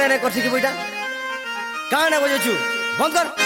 এনে করছি কি বইটা কানে বজেছু বন্ধ কর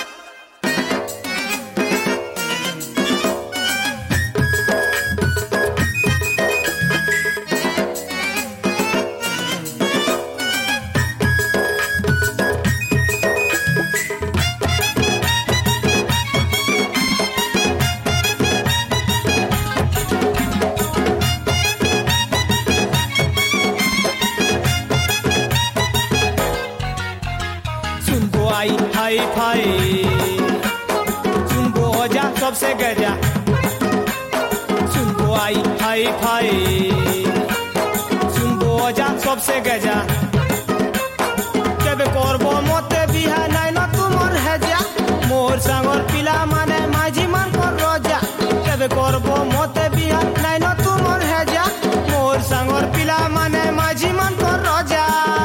आई हाई फाई सुनबो जा सबसे गजा सुनबो आई हाई फाई सुनबो जा सबसे गजा केबे करबो मते बिहा नाइ न तुमर हेजा मोर सांगर पिला माने माझी मान कर रजा केबे करबो मते बिहा नाइ न तुमर हेजा मोर सांगर पिला माने माझी मान कर रजा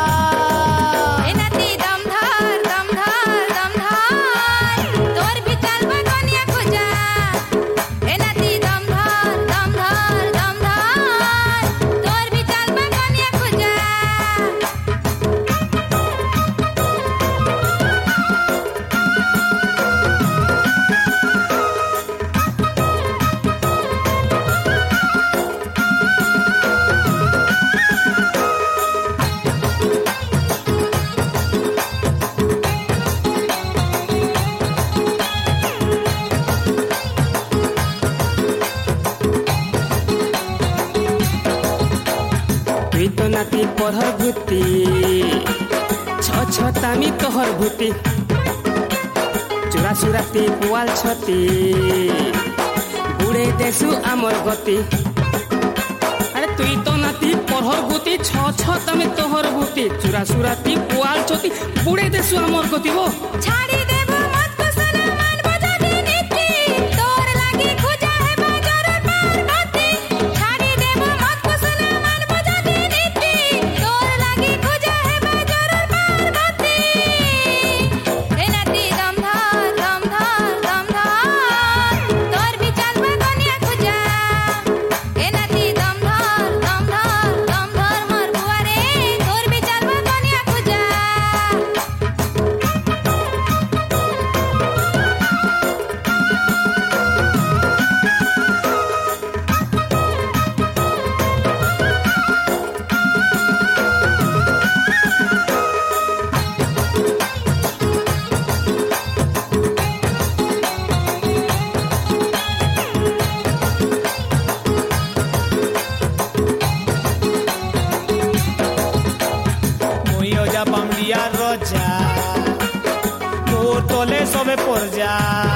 तो नाती पढ़र भूति छतामी तोहर भूति चुरा चुराती पुआल छती बुड़े देसु आमर गति अरे तुई तो नाती पढ़र भूति छतामी तोहर भूति चुरा चुराती पुआल छती बुड़े देसु आमर गति वो छाड़ी देबो मत कुसना मान बजा दी नीति तोर लागी खोजा है बाजार पार बाती छाड़ी देबो मत कुसना मान बजा दी नीति तोर लागी खोजा है बाजार पार बाती ए नाती दम धर तोर भी चल में दुनिया खोजा ए नाती दम धर मोर बुआ रे तोर भी चल में दुनिया खोजा बामडिया रजा मोर तले सबे परजा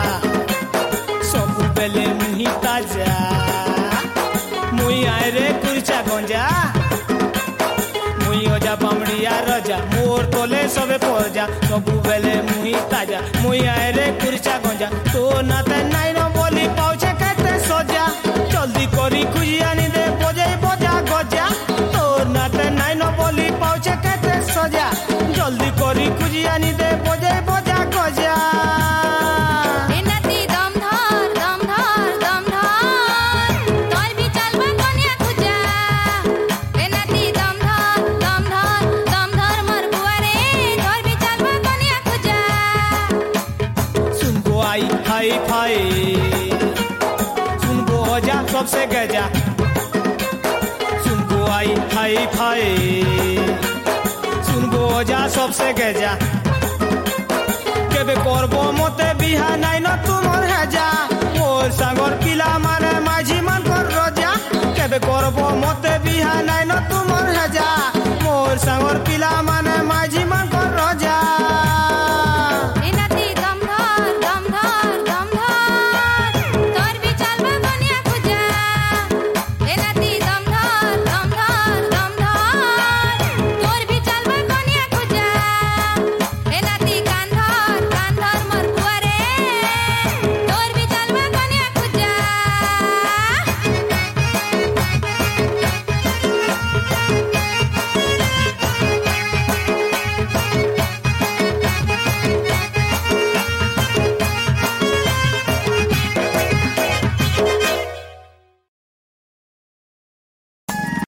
सबु बेले मुही ताजा मुई आए रे कुर्चा गंजा मुई ओजा बामडिया रजा मोर तले सबे परजा सबु बेले मुही ताजा मुई आए रे कुर्चा गंजा तो नाते नाइ न बोली पाउछे केते सजा जल्दी करी खुजियानी दे बजे बजा गजा तो नाते नाइ न बोली पाउछे केते सजा जल्दी करी खुजियानी दे बजे बजा गजा ए नाती दम धर तोर भी चल में दुनिया खोजा ए नाती दम धर मोर बुआ रे तोर भी चल में दुनिया खोजा सुनबो आई हाई फाई सुनबो जा सबसे गजा सुनबो आई हाई फाई सुनबो जा सबसे गजा केबे करबो मत